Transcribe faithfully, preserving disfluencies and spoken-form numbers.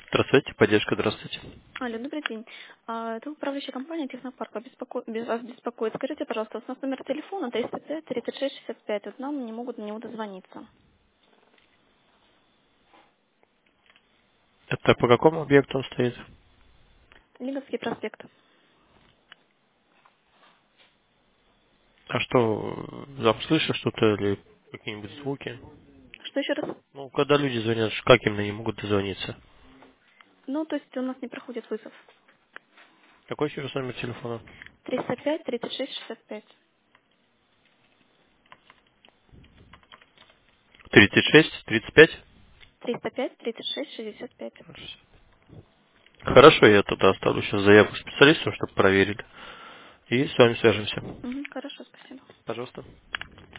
Здравствуйте, поддержка, здравствуйте. Алло, добрый день. А, Это управляющая компания Технопарк. Вас беспоко- без- вас беспокоит. Скажите, пожалуйста, у нас номер телефона триста пять тридцать шесть шестьдесят пять. Вот нам не могут на него дозвониться. Это по какому объекту он стоит? Лиговский проспект. А что, там слышишь что-то или какие-нибудь звуки? Что еще раз? Ну, когда люди звонят, как именно не могут дозвониться? Ну, то есть у нас не проходит вызов. Какой еще раз номер телефона? триста пять тридцать шесть шестьдесят пять. тридцать шесть, тридцать пять? триста пять тридцать шесть шестьдесят пять. Хорошо, я туда оставлю сейчас заявку специалистам, чтобы проверили. И с вами свяжемся. Угу, хорошо, спасибо. Пожалуйста.